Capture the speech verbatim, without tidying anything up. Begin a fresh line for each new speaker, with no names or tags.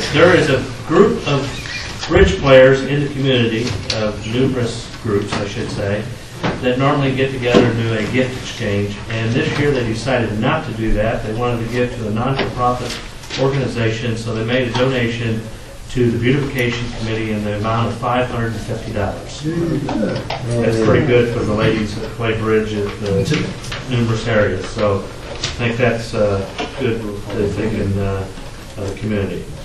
there is a group of bridge players in the community, of numerous groups, I should say, that normally get together and do a gift exchange. And this year they decided not to do that. They wanted to give to a non-for-profit organization, so they made a donation to the Beautification Committee in the amount of five hundred fifty dollars. That's pretty good for the ladies that play bridge at the numerous areas. So I think that's uh, good for the thinking uh, of the community.